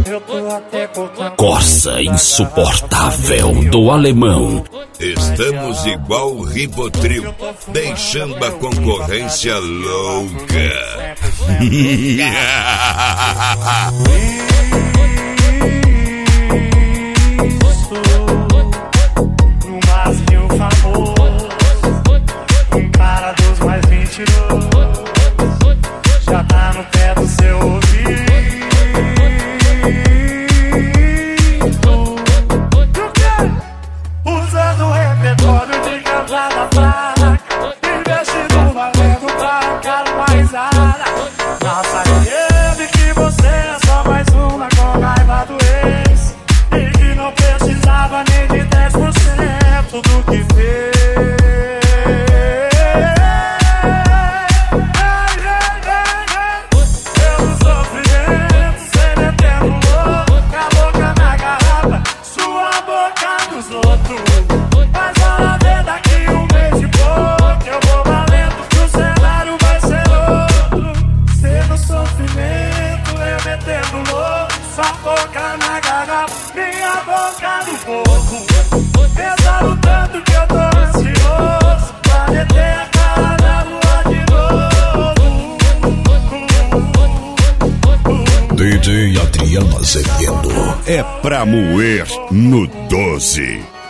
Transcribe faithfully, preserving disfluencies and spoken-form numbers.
Corsa insuportável do alemão. Estamos igual o Ribotril, deixando a concorrência louca. No Brasil famoso, um cara dos mais mentirosos, já tá no pé do seu ouvido. Usando o repertório de cantada fraca, investindo valendo pra cara mais ara. Nossa, ele que você é só mais uma com raiva do ex, e que não precisava nem de dez por cento do que fez. Pelo sofrimento, cê metendo louco, com a boca na garrafa, sua boca nos outros. Mas olha ver daqui um mês e pouco, eu vou valendo que o cenário vai ser outro. Cê no sofrimento, eu metendo louco, sua boca na garrafa, minha boca no fogo. Pesado tanto que eu tô ansioso pra meter a cara na lua de novo. D J Adriano Azevedo é pra moer no doze.